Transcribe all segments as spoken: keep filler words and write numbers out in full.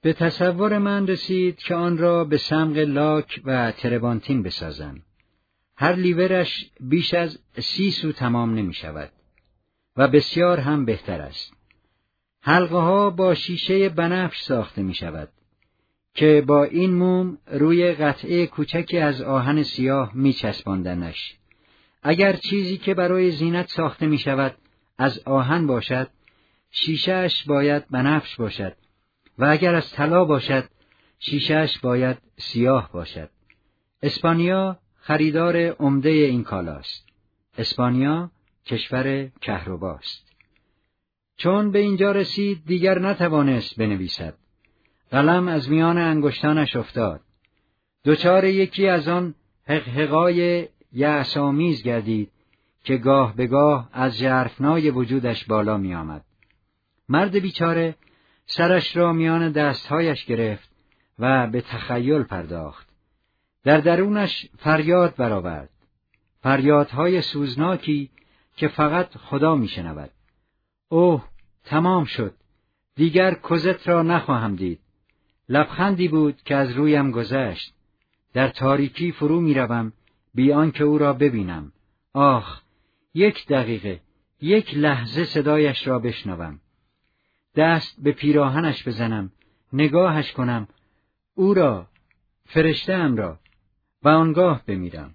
به تصور من رسید که آن را به صمغ لاک و تربانتین بسازم. هر لیورش بیش از سی سو تمام نمی شود و بسیار هم بهتر است. حلقه ها با شیشه بنفش ساخته می شود که با این موم روی قطعه کوچکی از آهن سیاه می چسباندنش. اگر چیزی که برای زینت ساخته می شود از آهن باشد، شیشه‌اش باید بنفش باشد و اگر از طلا باشد، شیشه‌اش باید سیاه باشد. اسپانیا خریدار عمده این کالاست. اسپانیا کشور کهرباست. چون به اینجا رسید دیگر نتوانست بنویسد. قلم از میان انگشتانش افتاد. دچار یکی از آن حقحقای یأس‌آمیز گردید که گاه به گاه از ژرفنای وجودش بالا می آمد. مرد بیچاره سرش را میان دستهایش گرفت و به تخیل پرداخت. در درونش فریاد برآورد. فریادهای سوزناکی که فقط خدا می شنود. اوه، تمام شد. دیگر کوزت را نخواهم دید. لبخندی بود که از رویم گذشت. در تاریکی فرو می روم بی آنکه او را ببینم. آخ، یک دقیقه، یک لحظه صدایش را بشنوم. دست به پیراهنش بزنم، نگاهش کنم، او را، فرشته‌ام را، و آنگاه بمیرم.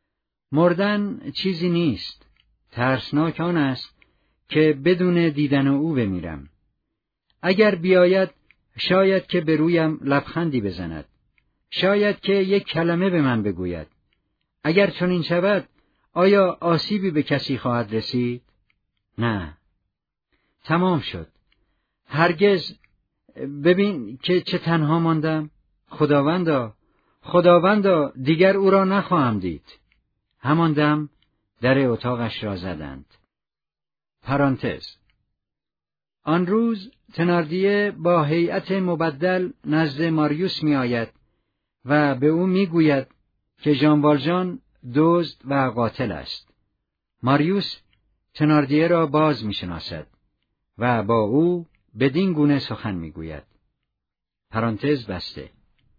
مردن چیزی نیست. ترسناک آن است که بدون دیدن او بمیرم. اگر بیاید شاید که به رویم لبخندی بزند. شاید که یک کلمه به من بگوید. اگر چنین شود آیا آسیبی به کسی خواهد رسید؟ نه. تمام شد. هرگز. ببین که چه تنها ماندم. خداوندا، خداوندا، دیگر او را نخواهم دید. همان دم در اتاقش را زدند. پرانتز. آن روز تناردیه با هیئت مبدل نزد ماریوس می آید و به او می گوید که ژان والژان دزد و قاتل است. ماریوس تناردیه را باز می شناسد و با او بدین گونه سخن می گوید. پرانتز بسته.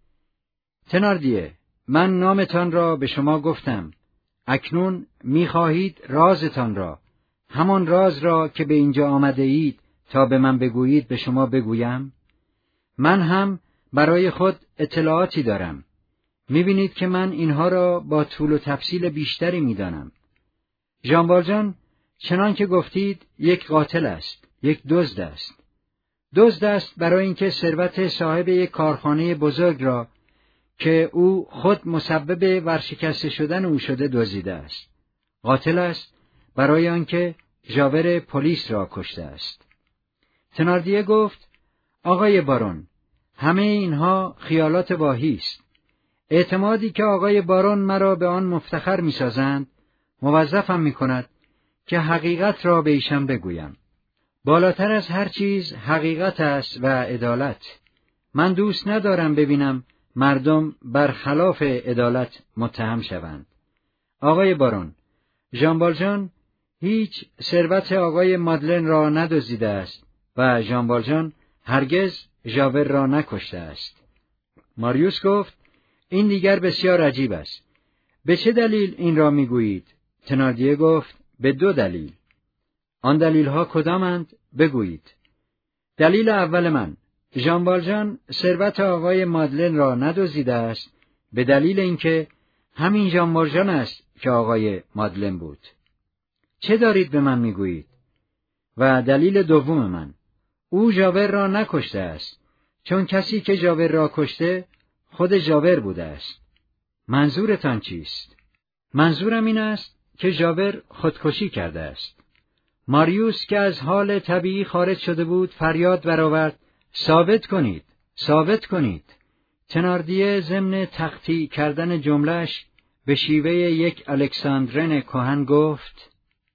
تناردیه، من نامتان را به شما گفتم. اکنون می خواهید رازتان را، همان راز را که به اینجا آمده اید تا به من بگویید به شما بگویم؟ من هم برای خود اطلاعاتی دارم. می بینید که من اینها را با طول و تفصیل بیشتری می دانم. ژان والژان چنان که گفتید یک قاتل است، یک دزد است. دزد است برای اینکه ثروت صاحب یک کارخانه بزرگ را که او خود مسبب ورشکسته شدن او شده دزدیده است. قاتل است برای آنکه ژاور پلیس را کشته است. تناردیه گفت: آقای بارون، همه اینها خیالات واهی است. اعتمادی که آقای بارون مرا به آن مفتخر می‌سازند، موظفم می‌کند که حقیقت را به ایشان بگویم. بالاتر از هر چیز حقیقت است و عدالت. من دوست ندارم ببینم مردم برخلاف عدالت متهم شوند. آقای بارون، ژان والژان هیچ ثروت آقای مادلن را ندزدیده است و ژان والژان هرگز ژاور را نکشته است. ماریوس گفت: این دیگر بسیار عجیب است. به چه دلیل این را میگویید؟ تناردیه گفت: به دو دلیل. آن دلیل‌ها کدامند؟ بگویید. دلیل اول من: ژان والژان ثروت آقای مادلن را ندزدیده است به دلیل اینکه همین ژان والژان است که آقای مادلن بود. چه دارید به من میگویید؟ و دلیل دوم من: او ژاور را نکشته است، چون کسی که ژاور را کشته خود ژاور بوده است. منظورتان چیست؟ منظورم این است که ژاور خودکشی کرده است. ماریوس که از حال طبیعی خارج شده بود فریاد برآورد: ثابت کنید، ثابت کنید. تناردیه ضمن تقطیع کردن جمله‌اش به شیوه یک الکساندرن کهن گفت: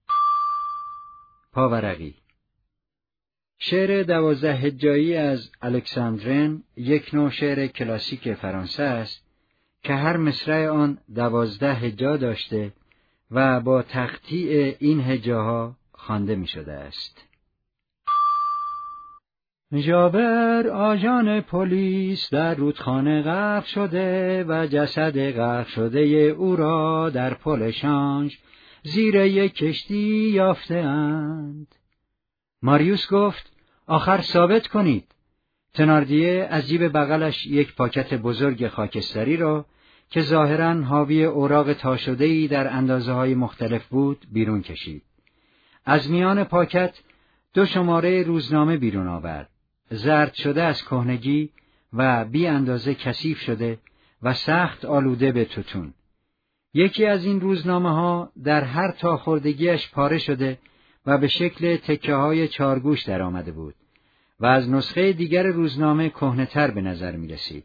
پاورقی. شعر دوازده هجایی از الکساندرن یک نوع شعر کلاسیک فرانسه است که هر مصرع آن دوازده هجا داشته و با تقطیع این هجاها خوانده می شده است. ژاور آژان پلیس در رودخانه غرق شده و جسد غرق شده او را در پل شانش زیر یک کشتی یافته اند. ماریوس گفت آخر ثابت کنید. تناردیه از جیب بغلش یک پاکت بزرگ خاکستری را که ظاهراً حاوی اوراق تا شده‌ای در اندازه‌های مختلف بود بیرون کشید. از میان پاکت دو شماره روزنامه بیرون آورد، زرد شده از کهنگی و بی اندازه کثیف شده و سخت آلوده به توتون. یکی از این روزنامه ها در هر تا خوردگیش پاره شده و به شکل تکه های چارگوش در آمده بود و از نسخه دیگر روزنامه کهنه‌تر به نظر می رسید.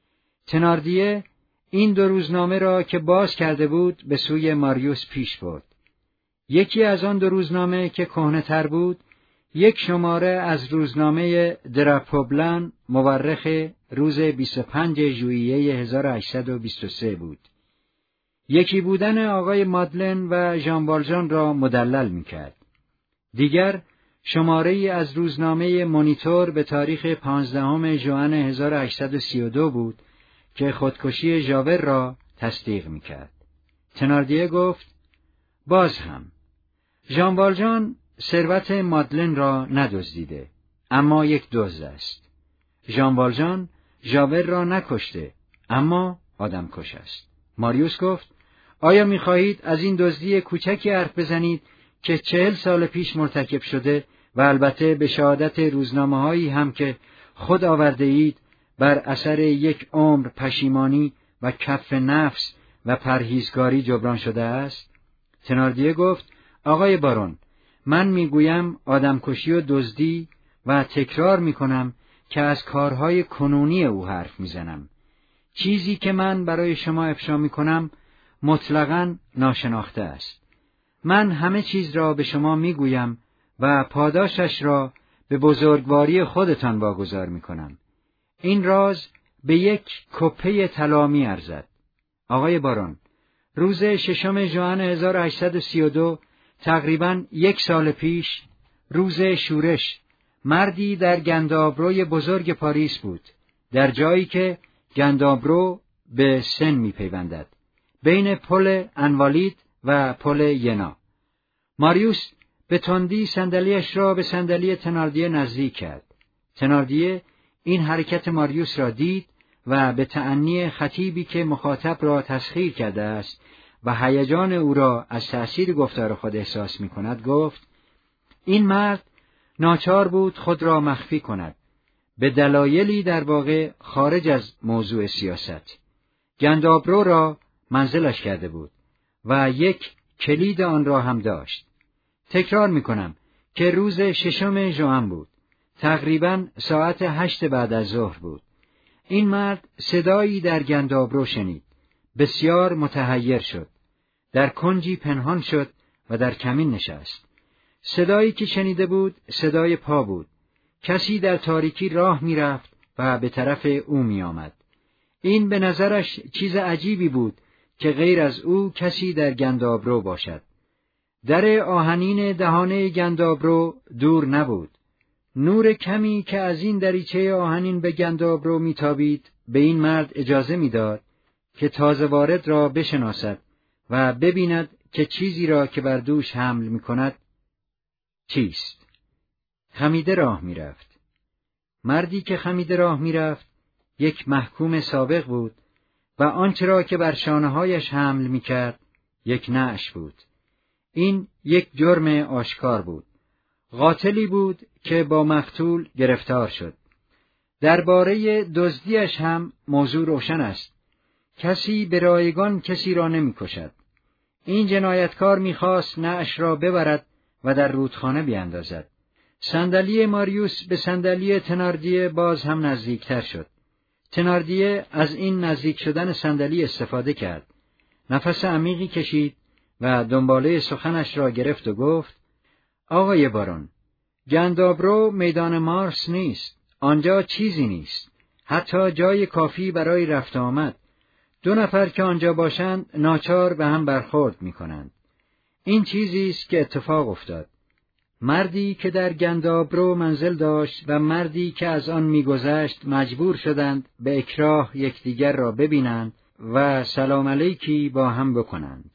تناردیه این دو روزنامه را که باز کرده بود به سوی ماریوس پیش برد. یکی از آن دو روزنامه که کهنه‌تر بود، یک شماره از روزنامه درپوبلان مورخ روز بیست و پنجم ژوئیه هزار و هشتصد و بیست و سه بود. یکی بودن آقای مادلن و ژان والژان را مدلل می‌کرد. دیگر شماره‌ای از روزنامه مونیتور به تاریخ پانزدهم ژوئن هزار و هشتصد و سی و دو بود که خودکشی ژاور را تصدیق می‌کرد. تناردیه گفت باز هم ژان والژان ثروت مادلن را ندزدیده، اما یک دزد است. ژان والژان ژاور را نکشته، اما آدمکش است. ماریوس گفت آیا می‌خواهید از این دزدی کوچکی حرف بزنید که چهل سال پیش مرتکب شده و البته به شهادت روزنامه‌هایی هم که خود آورده اید بر اثر یک عمر پشیمانی و کف نفس و پرهیزگاری جبران شده است؟ تناردیه گفت آقای بارون، من میگویم آدمکشی و دزدی و تکرار میکنم که از کارهای کنونی او حرف میزنم. چیزی که من برای شما افشا میکنم مطلقاً ناشناخته است. من همه چیز را به شما میگویم و پاداشش را به بزرگواری خودتان واگذار میکنم. این راز به یک کپه طلا میارزد. آقای بارون، روز ششم ژوئن هزار و هشتصد و سی و دو، تقریباً یک سال پیش، روز شورش، مردی در گندابروی بزرگ پاریس بود، در جایی که گندابرو به سن میپیوندد، بین پل انوالید و پل ینا. ماریوس به تندی صندلیاش را به صندلی تناردیه نزدیک کرد. تناردیه این حرکت ماریوس را دید و به تأنی خطیبی که مخاطب را تسخیر کرده است و هیجان او را از تأثیر گفتار خود احساس می کند گفت این مرد ناچار بود خود را مخفی کند به دلایلی در واقع خارج از موضوع سیاست. گندابرو را منزلش کرده بود و یک کلید آن را هم داشت. تکرار می کنم که روز ششم ژوئن بود، تقریباً ساعت هشت بعد از ظهر بود. این مرد صدایی در گندابرو شنید، بسیار متحیر شد، در کنجی پنهان شد و در کمین نشست. صدایی که شنیده بود صدای پا بود. کسی در تاریکی راه می رفت و به طرف او می آمد. این به نظرش چیز عجیبی بود که غیر از او کسی در گندابرو باشد. در آهنین دهانه گندابرو دور نبود. نور کمی که از این دریچه آهنین به گندابرو میتابید به این مرد اجازه میداد که تازه وارد را بشناسد و ببیند که چیزی را که بر دوش حمل میکند چیست. خمیده راه میرفت. مردی که خمیده راه میرفت یک محکوم سابق بود و آنچه را که بر شانه‌هایش حمل میکرد یک نعش بود. این یک جرم آشکار بود. قاتلی بود که با مقتول گرفتار شد. درباره دزدیش هم موضوع روشن است. کسی به رایگان کسی را نمی کشد. این جنایتکار می‌خواست نعش را ببرد و در رودخانه بیاندازد. صندلی ماریوس به صندلی تناردیه باز هم نزدیکتر شد. تناردیه از این نزدیک شدن صندلی استفاده کرد. نفس عمیقی کشید و دنباله سخنش را گرفت و گفت آقای بارون، گندابرو میدان مارس نیست. آنجا چیزی نیست. حتی جای کافی برای رفت آمد. دو نفر که آنجا باشند ناچار به هم برخورد می کنند. این چیزی است که اتفاق افتاد. مردی که در گندابرو منزل داشت و مردی که از آن می‌گذشت مجبور شدند به اکراه یکدیگر را ببینند و سلام علیکی با هم بکنند.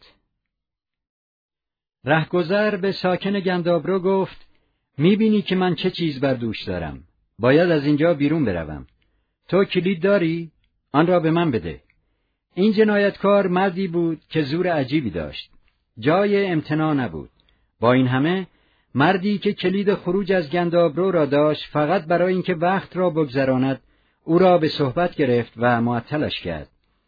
رهگذر به ساکن گندابرو گفت: می‌بینی که من چه چیز بر دوش دارم. باید از اینجا بیرون بروم. تو کلید داری؟ آن را به من بده. این جنایتکار مردی بود که زور عجیبی داشت. جای امتناع نبود. با این همه مردی که کلید خروج از گندابرو را داشت، فقط برای اینکه وقت را بگذراند او را به صحبت گرفت و معطلش کرد.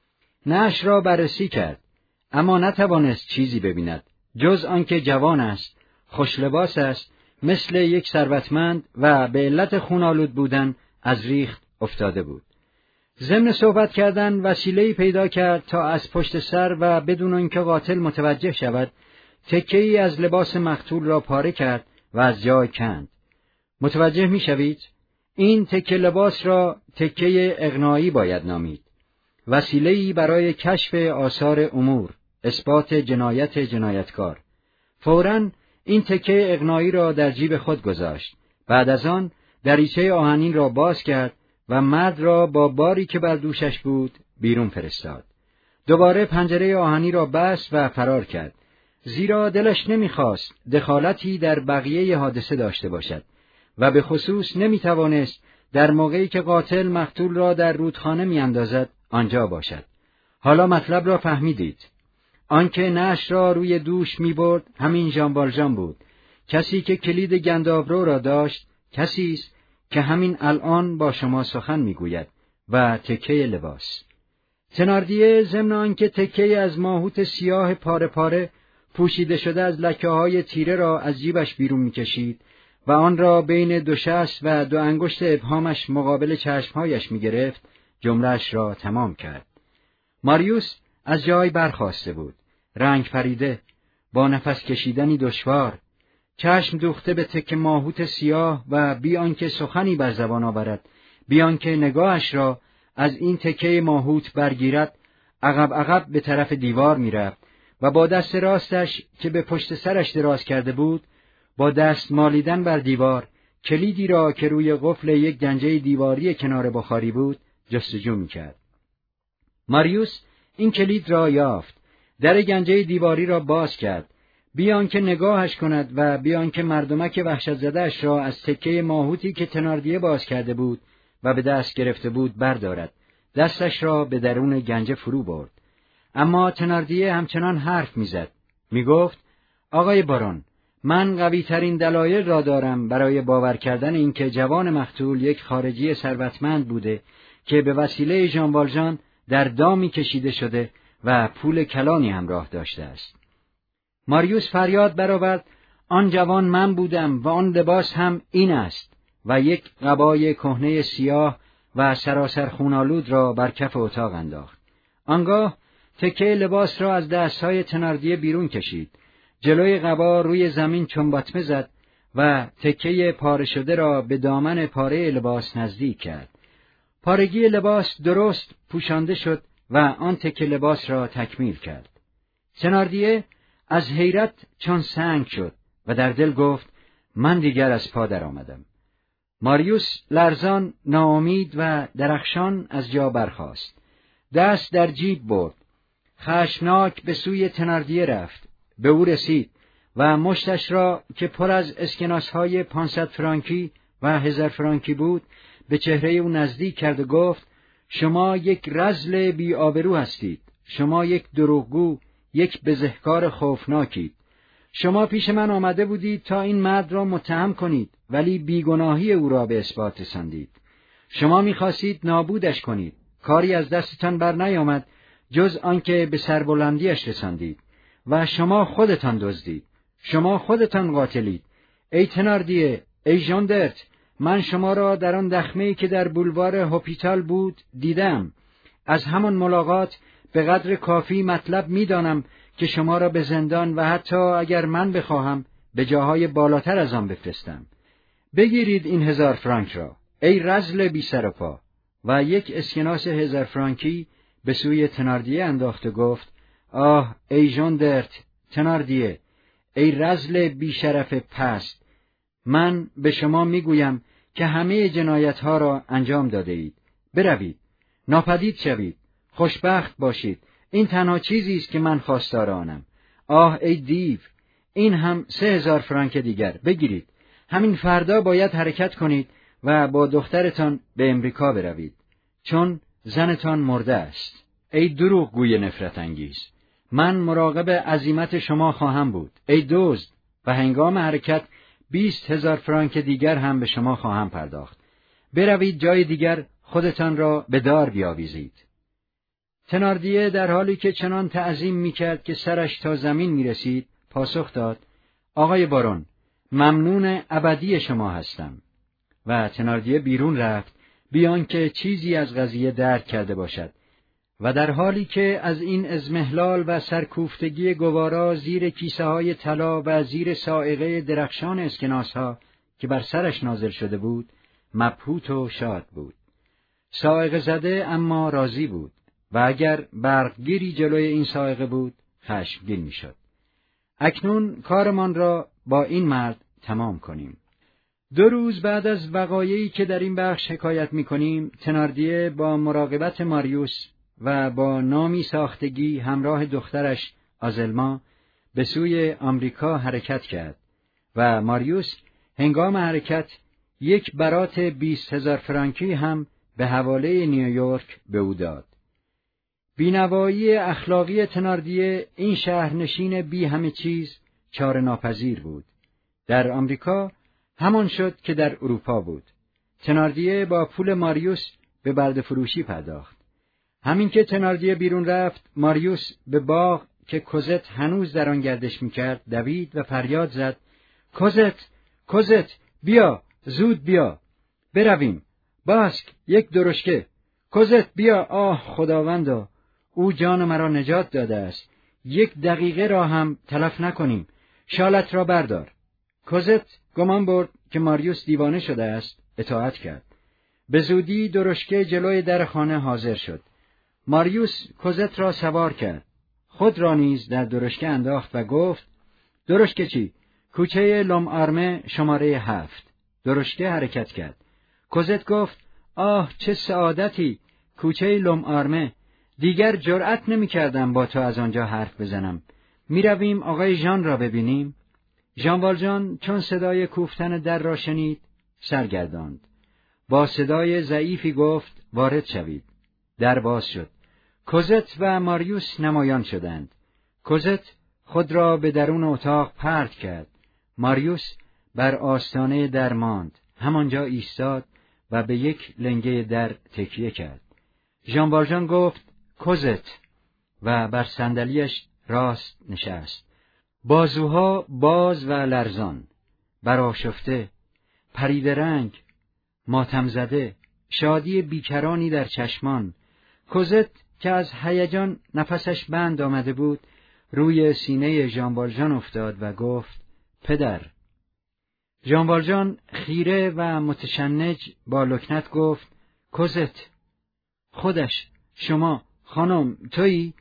نعش را بررسی کرد، اما نتوانست چیزی ببیند جز آنکه جوان است، خوش لباس است، مثل یک ثروتمند و به علت خون‌آلود بودن از ریخت افتاده بود. ضمن صحبت کردن وسیله‌ای پیدا کرد تا از پشت سر و بدون اینکه قاتل متوجه شود تکه‌ای از لباس مقتول را پاره کرد و از جای کند. متوجه می‌شوید؟ این تکه لباس را تکه اغنایی باید نامید. وسیله‌ای برای کشف آثار امور، اثبات جنایت جنایتکار. فوراً این تکه اغنایی را در جیب خود گذاشت. بعد از آن دریچه آهنین را باز کرد و مرد را با باری که بر دوشش بود بیرون فرستاد. دوباره پنجره آهنی را بست و فرار کرد، زیرا دلش نمیخواست دخالتی در بقیه حادثه داشته باشد و به خصوص نمیتوانست در موقعی که قاتل مقتول را در رودخانه میاندازد آنجا باشد. حالا مطلب را فهمیدید. آنکه نعش را روی دوش میبرد همین ژان والژان بود. کسی که کلید گندابرو را داشت، کسی است که همین الان با شما سخن میگوید و تکه لباس. تناردیه ضمن آنکه تکه از ماهوت سیاه پاره پاره پوشیده شده از لکه‌های تیره را از جیبش بیرون میکشید و آن را بین دو شست و دو انگشت ابهامش مقابل چشمهایش میگرفت، جمله‌اش را تمام کرد. ماریوس از جای برخاسته بود، رنگ پریده، با نفس کشیدنی دشوار، چشم دوخته به تکه ماهوت سیاه و بی آنکه سخنی بر زبان آورد، بی آنکه نگاهش را از این تکه ماهوت برگیرد، عقب عقب به طرف دیوار میرفت و با دست راستش که به پشت سرش دراز کرده بود، با دست مالیدن بر دیوار کلیدی را که روی قفل یک گنجه دیواری کنار بخاری بود جستجو میکرد. ماریوس این کلید را یافت، در گنجه دیواری را باز کرد، بیان که نگاهش کند و بیان که مردمک وحشت زده‌اش را از تکه ماهوتی که تناردیه باز کرده بود و به دست گرفته بود بردارد. دستش را به درون گنجه فرو برد. اما تناردیه همچنان حرف میزد. میگفت: آقای بارون، من قوی ترین دلایل را دارم برای باور کردن اینکه جوان مقتول یک خارجی ثروتمند بوده که به وسیله ژان والژان در دامی کشیده شده و پول کلانی همراه داشته است. ماریوس فریاد برآورد: آن جوان من بودم و آن لباس هم این است، و یک قبای کهنه سیاه و سراسر خون‌آلود را بر کف اتاق انداخت. آنگاه تکه لباس را از دستهای تناردیه بیرون کشید، جلوی قبا روی زمین چنباتمه زد و تکه پاره شده را به دامن پاره لباس نزدیک کرد. پارگی لباس درست پوشانده شد و آن تکه لباس را تکمیل کرد. تناردیه از حیرت چون سنگ شد و در دل گفت: من دیگر از پا در آمدم. ماریوس لرزان، ناامید و درخشان از جا برخاست. دست در جیب برد. خشمناک به سوی تناردیه رفت. به او رسید و مشتش را که پر از اسکناسهای پانصد فرانکی و هزار فرانکی بود به چهره او نزدیک کرد و گفت: شما یک رذل بی آبرو هستید. شما یک دروغگو، یک بزهکار خوفناکید. شما پیش من آمده بودید تا این مرد را متهم کنید، ولی بیگناهی او را به اثبات رساندید. شما می‌خواستید نابودش کنید. کاری از دستتان بر نیامد جز آنکه به سربلندیش رساندید و شما خودتان دزدید. شما خودتان قاتلید. ای تناردیه، ای ژان درت، من شما را در آن دخمه‌ای که در بولوار هوپیتال بود دیدم. از همان ملاقات به قدر کافی مطلب می‌دانم که شما را به زندان و حتی اگر من بخواهم به جاهای بالاتر از آن بفرستم. بگیرید این هزار فرانک را، ای رذل بی سر و پا. و یک اسکناس هزار فرانکی به سوی تناردیه انداخت و گفت: آه ای ژان درت، تناردیه، ای رذل بی شرف پست، من به شما میگویم که همه جنایتها را انجام داده اید. بروید، ناپدید شوید، خوشبخت باشید. این تنها چیزی است که من خواستار آنم. آه ای دیو، این هم سه هزار فرانک دیگر بگیرید. همین فردا باید حرکت کنید و با دخترتان به امریکا بروید، چون زنتان مرده است. ای دروغ گوی نفرت انگیز، من مراقب عزیمت شما خواهم بود. ای دزد، و هنگام حرکت بیست هزار فرانک دیگر هم به شما خواهم پرداخت. بروید جای دیگر خودتان را به دار بیاویزید. تناردیه در حالی که چنان تعظیم میکرد که سرش تا زمین میرسید، پاسخ داد: آقای بارون، ممنون ابدی شما هستم. و تناردیه بیرون رفت بیان که چیزی از قضیه درک کرده باشد، و در حالی که از این اضمحلال و سرکوفتگی گوارا زیر کیسه های طلا و زیر صاعقه درخشان اسکناس ها که بر سرش نازل شده بود، مبهوت و شاد بود. صاعقه زده اما راضی بود، و اگر برقگیری جلوی این صاعقه بود، خشمگین میشد. اکنون کارمان را با این مرد تمام کنیم. دو روز بعد از وقایعی که در این بخش حکایت می‌کنیم، تناردیه با مراقبت ماریوس و با نامی ساختگی همراه دخترش آزلما به سوی آمریکا حرکت کرد و ماریوس هنگام حرکت یک برات بیست هزار فرانکی هم به حواله نیویورک به او داد. بینوایی اخلاقی تناردیه این شهرنشین بی همه چیز چاره ناپذیر بود. در آمریکا همان شد که در اروپا بود. تناردیه با پول ماریوس به برده فروشی پرداخت. همین که تناردیه بیرون رفت، ماریوس به باغ که کوزت هنوز در آن گردش میکرد دوید و فریاد زد: کوزت، کوزت، بیا، زود بیا، برویم. باسک، یک درشکه. کوزت بیا، آه خداوندا، او جان مرا نجات داده است. یک دقیقه را هم تلف نکنیم. شالت را بردار. کوزت گمان برد که ماریوس دیوانه شده است، اطاعت کرد. به زودی درشکه جلوی در خانه حاضر شد. ماریوس کوزت را سوار کرد، خود را نیز در درشکه انداخت و گفت: درشکه چی؟ کوچه لوم آرمه شماره هفت. درشکه حرکت کرد. کوزت گفت: آه چه سعادتی، کوچه لوم آرمه. دیگر جرأت نمی کردم با تو از آنجا حرف بزنم. می رویم آقای ژان را ببینیم؟ ژان والژان چون صدای کوفتن در را شنید، سرگرداند. با صدای ضعیفی گفت: وارد شوید. در باز شد. کوزت و ماریوس نمایان شدند. کوزت خود را به درون اتاق پرت کرد. ماریوس بر آستانه در ماند، همانجا ایستاد و به یک لنگه در تکیه کرد. ژان والژان گفت: کوزت، و بر صندلیاش راست نشست. بازوها باز و لرزان، برآشفته، پریده رنگ، ماتم زده، شادی بیکرانی در چشمان. کوزت که از هیجان نفسش بند آمده بود، روی سینه ژان والژان افتاد و گفت: پدر. ژان والژان خیره و متشنج با لکنت گفت: کوزت، خودش، شما، خانم، تویی؟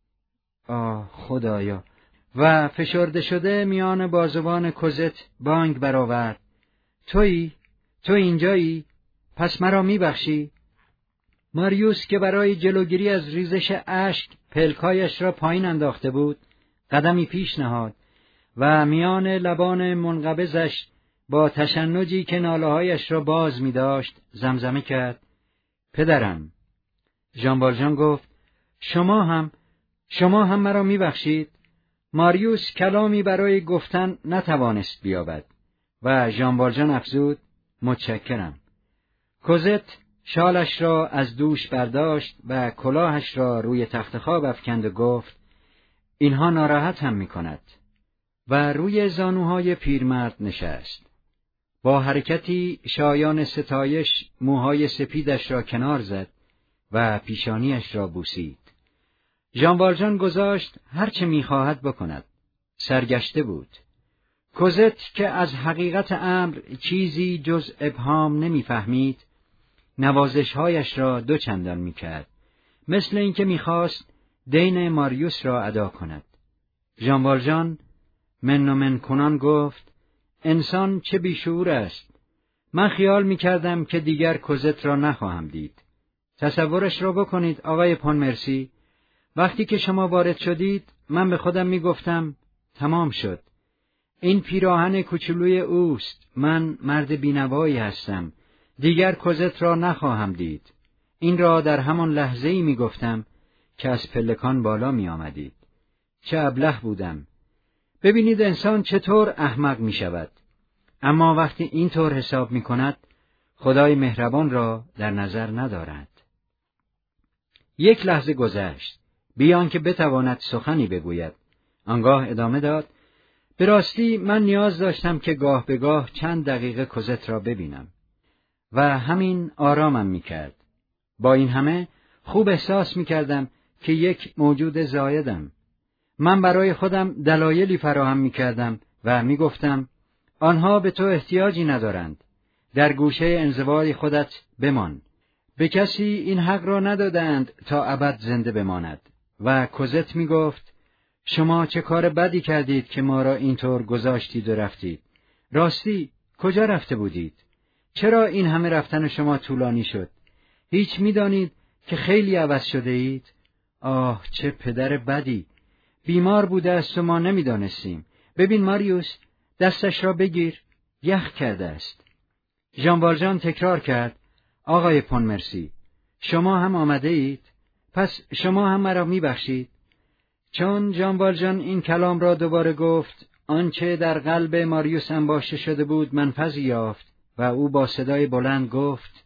آه خدایا! و فشرده شده میان بازوان کوزت بانگ برآورد: تویی؟ تو اینجایی؟ پس مرا میبخشی؟ ماریوس که برای جلوگیری از ریزش اشک پلکایش را پایین انداخته بود، قدمی پیش نهاد و میان لبان منقبضش با تشنجی که ناله‌هایش را باز می‌داشت زمزمه کرد: پدرم. ژان والژان گفت: شما هم شما هم مرا میبخشید؟ ماریوس کلامی برای گفتن نتوانست بیابد و ژان والژان افزود: متشکرم. کوزت شالش را از دوش برداشت و کلاهش را روی تخت خواب افکند و گفت: اینها ناراحت هم می‌کند. و روی زانوهای پیرمرد نشست. با حرکتی شایان ستایش موهای سپیدش را کنار زد و پیشانیش را بوسید. ژان والژان گذاشت هرچه می‌خواهد بکند. سرگشته بود. کوزت که از حقیقت امر چیزی جز ابهام نمی‌فهمید، نوازش‌هایش را دو چندان می‌کرد، مثل اینکه می‌خواست دین ماریوس را ادا کند. ژان والژان من و من کنان گفت: انسان چه بیشعور است. من خیال می‌کردم که دیگر کوزت را نخواهم دید. تصورش را بکنید آقای پونمرسی، وقتی که شما وارد شدید من به خودم می‌گفتم تمام شد. این پیراهن کوچولوی اوست، من مرد بینوایی هستم، دیگر کوزت را نخواهم دید. این را در همان لحظه‌ای می‌گفتم که از پلکان بالا می‌آمدید. چه ابله بودم. ببینید انسان چطور احمق می‌شود. اما وقتی اینطور حساب می‌کند، خدای مهربان را در نظر ندارد. یک لحظه گذشت، بیان که بتواند سخنی بگوید. آنگاه ادامه داد: به راستی من نیاز داشتم که گاه به گاه چند دقیقه کوزت را ببینم و همین آرامم می‌کرد. با این همه خوب احساس می‌کردم که یک موجود زایدم. من برای خودم دلایلی فراهم می‌کردم و می‌گفتم آنها به تو احتیاجی ندارند. در گوشه انزوای خودت بمان. به کسی این حق را ندادند تا ابد زنده بماند. و کوزت می‌گفت شما چه کار بدی کردید که ما را اینطور گذاشتید و رفتید. راستی کجا رفته بودید؟ چرا این همه رفتن شما طولانی شد؟ هیچ می‌دانید که خیلی عوض شده اید؟ آه چه پدر بدی! بیمار بوده است و ما نمی‌دانستیم. ببین ماریوس، دستش را بگیر، یخ کرده است. ژان والژان تکرار کرد: آقای پونمرسی، شما هم آمده اید؟ پس شما هم مرا می‌بخشید؟ چون ژان والژان این کلام را دوباره گفت، آنچه در قلب ماریوس انباشته شده بود منفذی یافت و او با صدای بلند گفت: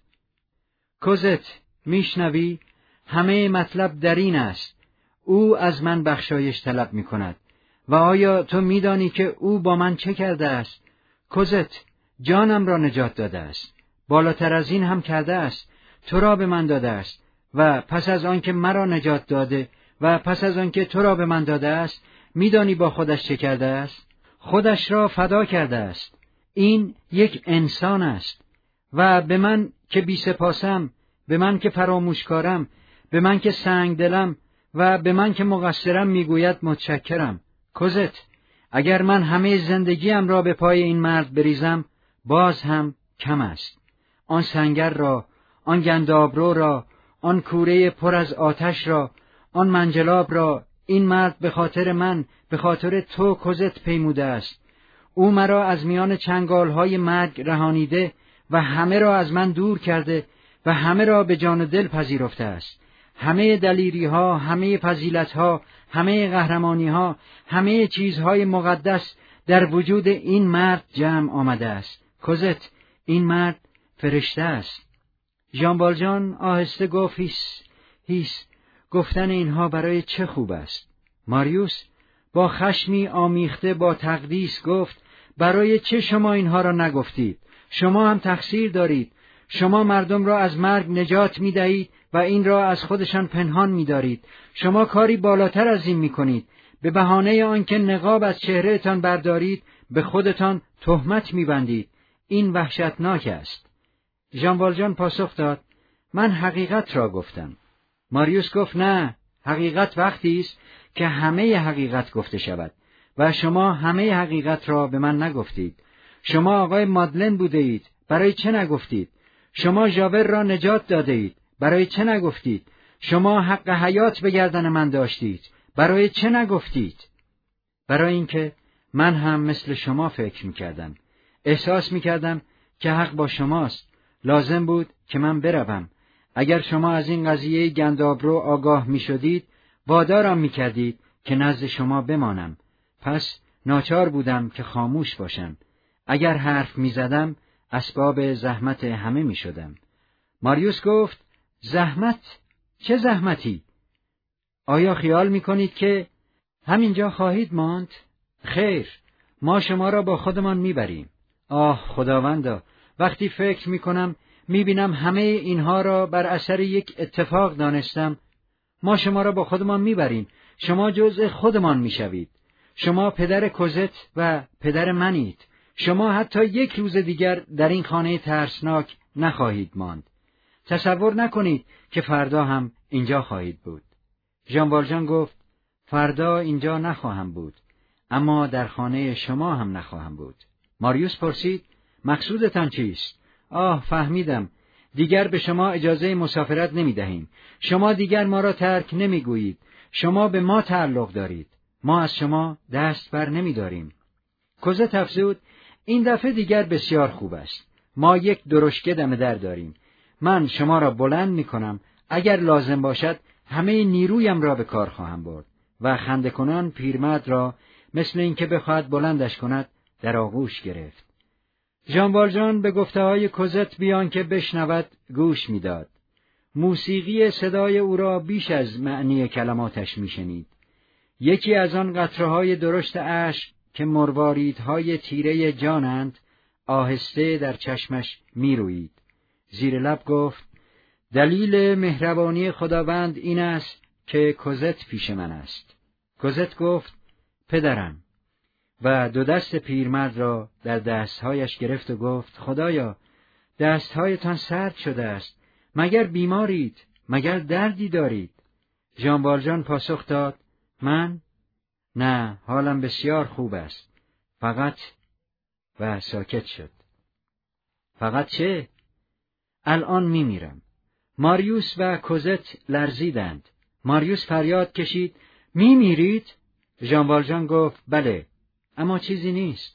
کوزت، میشنوی؟ همه مطلب در این است. او از من بخشایش طلب می‌کند. و آیا تو می‌دانی که او با من چه کرده است؟ کوزت، جانم را نجات داده است. بالاتر از این هم کرده است. تو را به من داده است و پس از آن که مرا نجات داده و پس از آن که تو را به من داده است، می‌دانی با خودش چه کرده است؟ خودش را فدا کرده است. این یک انسان است و به من که بی‌سپاسم، به من که فراموشکارم، به من که سنگ دلم و به من که مقصرم میگوید متشکرم. کوزت، اگر من همه زندگیم را به پای این مرد بریزم، باز هم کم است. آن سنگر را، آن گندابرو را، آن کوره پر از آتش را، آن منجلاب را، این مرد به خاطر من، به خاطر تو کوزت پیموده است. او مرا از میان چنگالهای مرگ رهانیده و همه را از من دور کرده و همه را به جان و دل پذیرفته است. همه دلیری ها، همه فضیلت ها، همه قهرمانی ها، همه چیزهای مقدس در وجود این مرد جمع آمده است. کوزت، این مرد فرشته است. ژان والژان آهسته گفت: هیس، هیس، گفتن اینها برای چه خوب است؟ ماریوس با خشمی آمیخته با تقدیس گفت: برای چه شما اینها را نگفتید؟ شما هم تقصیر دارید. شما مردم را از مرگ نجات می دهید و این را از خودشان پنهان می دارید. شما کاری بالاتر از این می کنید. به بهانه آنکه نقاب از چهرهتان بردارید، به خودتان تهمت می بندید. این وحشتناک است. ژان والژان پاسخ داد: من حقیقت را گفتم. ماریوس گفت: نه، حقیقت وقتی است که همه حقیقت گفته شود و شما همه حقیقت را به من نگفتید. شما آقای مادلن بوده اید، برای چه نگفتید؟ شما ژاور را نجات داده اید، برای چه نگفتید؟ شما حق حیات به گردن من داشتید، برای چه نگفتید؟ برای اینکه من هم مثل شما فکر می‌کردم. احساس می‌کردم که حق با شماست. لازم بود که من بروم. اگر شما از این قضیه گندابرو آگاه می‌شدید، وادارم می‌کردید که نزد شما بمانم. پس ناچار بودم که خاموش باشم. اگر حرف می‌زدم، اسباب زحمت همه می‌شدم. ماریوس گفت: زحمت؟ چه زحمتی؟ آیا خیال می‌کنید که همینجا خواهید ماند؟ خیر، ما شما را با خودمان میبریم. آه خداوندا، وقتی فکر میکنم میبینم همه اینها را بر اثر یک اتفاق دانستم. ما شما را با خودمان میبریم. شما جزء خودمان میشوید. شما پدر کوزت و پدر منید. شما حتی یک روز دیگر در این خانه ترسناک نخواهید ماند. تصور نکنید که فردا هم اینجا خواهید بود. ژان والژان گفت: فردا اینجا نخواهم بود، اما در خانه شما هم نخواهم بود. ماریوس پرسید: مقصودتان چیست؟ آه، فهمیدم. دیگر به شما اجازه مسافرت نمی دهیم. شما دیگر ما را ترک نمی گویید. شما به ما تعلق دارید. ما از شما دست بر نمی داریم. کوزت افزود: این دفعه دیگر بسیار خوب است. ما یک درشکه دم در داریم. من شما را بلند می کنم. اگر لازم باشد همه نیرویم را به کار خواهم برد. و خنده کنان پیرمرد را مثل اینکه بخواهد بلندش کند در آغوش گرفت. ژان والژان به گفته‌های کوزت بیان که بشنود گوش می‌داد. موسیقی صدای او را بیش از معنی کلماتش می‌شنید. یکی از آن قطره‌های درشت اشک که مرواریدهای تیره جانند آهسته در چشمش می‌رویید. زیر لب گفت: دلیل مهربانی خداوند این است که کوزت پیش من است. کوزت گفت: پدرم. و دو دست پیرمرد را در دستهایش گرفت و گفت: خدایا، دستهایتان سرد شده است. مگر بیمارید؟ مگر دردی دارید؟ ژان والژان پاسخ داد: من؟ نه، حالم بسیار خوب است. فقط... و ساکت شد. فقط چه؟ الان میمیرم. ماریوس و کوزت لرزیدند. ماریوس فریاد کشید: میمیرید؟ ژان والژان گفت: بله، اما چیزی نیست.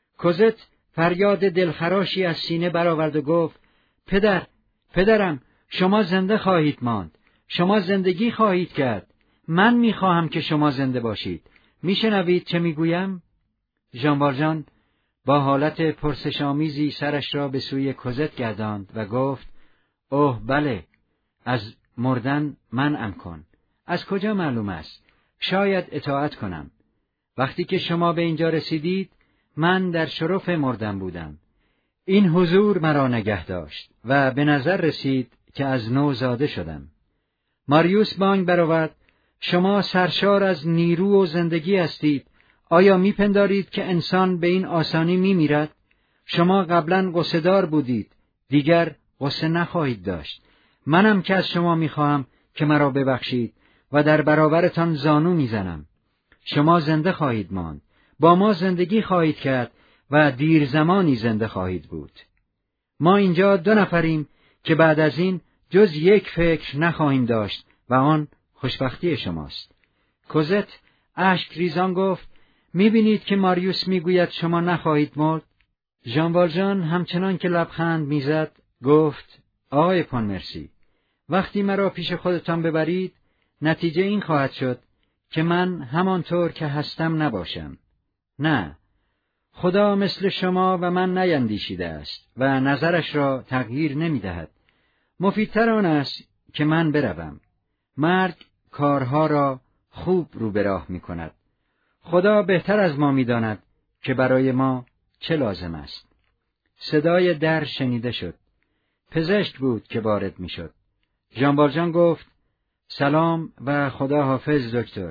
کوزت فریاد دلخراشی از سینه برآورد و گفت: پدر، پدرم، شما زنده خواهید ماند. شما زندگی خواهید کرد. من میخواهم که شما زنده باشید. میشنوید چه میگویم؟ ژان والژان با حالت پرسش‌آمیزی سرش را به سوی کوزت گرداند و گفت: اوه بله، از مردن منعم کن. از کجا معلوم است؟ شاید اطاعت کنم. وقتی که شما به اینجا رسیدید من در شرف مردن بودم. این حضور مرا نگه داشت و به نظر رسید که از نو زاده شدم. ماریوس بانگ برآورد: شما سرشار از نیرو و زندگی هستید. آیا میپندارید که انسان به این آسانی میمیرد؟ شما قبلا غصه‌دار بودید، دیگر غصه نخواهید داشت. منم که از شما میخواهم که مرا ببخشید و در برابرتان زانو میزنم. شما زنده خواهید ماند، با ما زندگی خواهید کرد و دیر زمانی زنده خواهید بود. ما اینجا دو نفریم که بعد از این جز یک فکر نخواهیم داشت و آن خوشبختی شماست. کوزت اشک ریزان گفت: میبینید که ماریوس میگوید شما نخواهید مرد؟ ژان والژان همچنان که لبخند میزد گفت: آقای پونمرسی، وقتی مرا پیش خودتان ببرید نتیجه این خواهد شد که من همانطور که هستم نباشم. نه، خدا مثل شما و من نیندیشیده است و نظرش را تغییر نمیدهد. مفیدتر آن است که من بروم. مرگ کارها را خوب رو به راه می کند. خدا بهتر از ما می داند که برای ما چه لازم است. صدای در شنیده شد. پزشک بود که وارد می شد. ژان والژان گفت: سلام و خدا حافظ دکتر.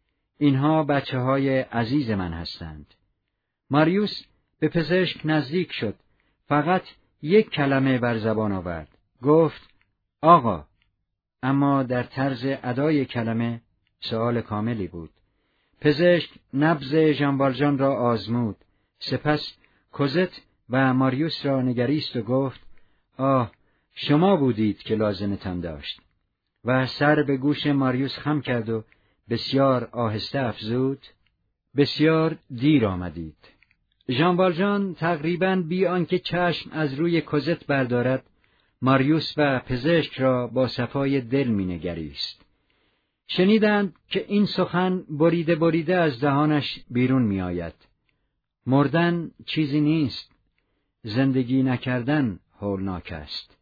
اینها بچه های عزیز من هستند. ماریوس به پزشک نزدیک شد. فقط یک کلمه بر زبان آورد. گفت: آقا. اما در طرز ادای کلمه سؤال کاملی بود. پزشک نبض ژان والژان را آزمود. سپس کوزت و ماریوس را نگریست و گفت: آه، شما بودید که لازمتان داشت. و سر به گوش ماریوس خم کرد و بسیار آهسته افزود: بسیار دیر آمدید. ژان والژان تقریباً بی آنکه چشم از روی کوزت بردارد، ماریوس و پزشک را با صفای دل مینگریست. شنیدند که این سخن بریده بریده از دهانش بیرون می آید. مردن چیزی نیست، زندگی نکردن هولناک است.